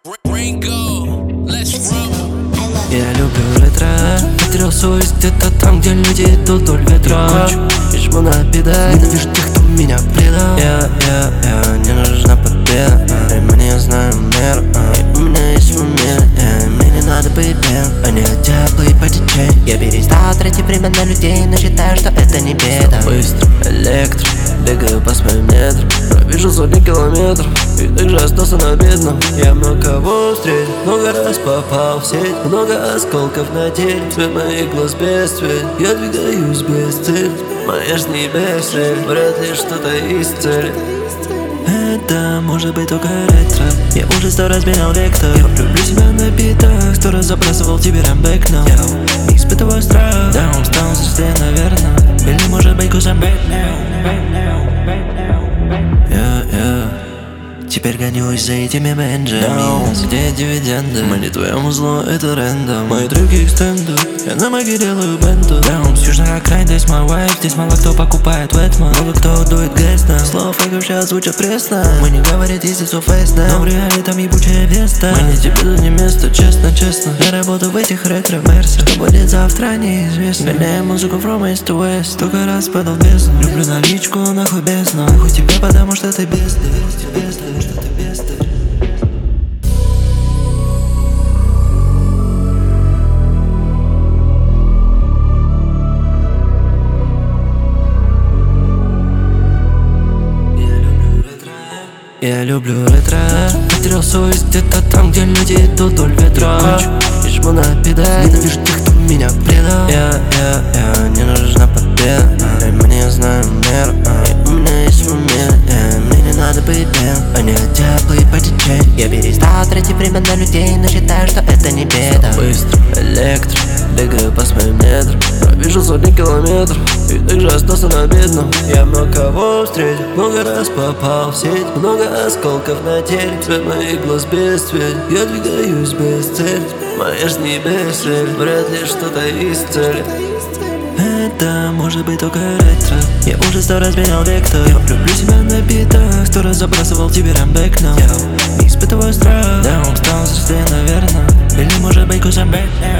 Я люблю ретро, потерял совесть где-то там, где люди идут вдоль ветра. И жму на педаль, ненавижу тех, кто меня предал. Не нужна победа, и мне знаю мир, и у меня есть умер, мне не надо быть белым, они хотят плыть по течению. Я перестал тратить время на людей, но считаю, что это не беда. Быстро, электро, бегаю по своим метрам, провижу сотни километров, и также остался на бедном. Я много кого встретил, много раз попал в сеть, много осколков на теле, цвет моих глаз без цвет. Я двигаюсь без цели, моя жизнь не без цели, вряд ли что-то исцелит. Это может быть только ретро. Я уже 100 раз менял вектор. Я люблю себя на битах, 100 раз забрасывал тебе рамбэк, но я испытываю страх. Да, он стал зря, наверное. Или может быть cause I'm back now. Теперь гонюсь за этими бенджами. Где дивиденды? Мы не твоему злу, это рендом. Мои треки экстенду, я на маге делаю бенду. Даун с южной окраин, здесь мой вайф. Здесь мало кто покупает Вэтман, много кто дует гэсно. Слова фейков сейчас звучат пресно. Мы не говорит, если все фейсно, но в реале там ебучая веста. Мы не тебе тут не место, честно, честно. Я работаю в этих ретро-мерсах. Что будет завтра, неизвестно. Гоняем музыку from east to west. Только раз падал в бездну. Люблю наличку, нахуй бездну. Нахуй тебя, потому что ты бездна. Я люблю ретро, потерял совесть где-то там, где люди идут вдоль ветра. И жму на педаль, ненавижу тех, кто меня предал. Не нужна победа, и мне знаю мир, и у меня есть умер, мне не надо быть белым, они хотят плыть по течению. Я перестал тратить время на людей, но считаю, что это не беда. Быстро, электро, бегаю по своим метрам, провижу сотни километров, и также остался на бедном. Я много кого встретил, много раз попал в сеть, много осколков на теле, цвет моих глаз без цвет. Я двигаюсь без цели, моя жизнь не без цели, вряд ли что-то исцелит. Это может быть только ретро. Я уже 100 раз менял вектор. Я люблю себя на битах, 100 раз забрасывал тебе рамбэк, но я испытываю страх. Да, он стал зря, наверное. Или может быть cause I'm back now.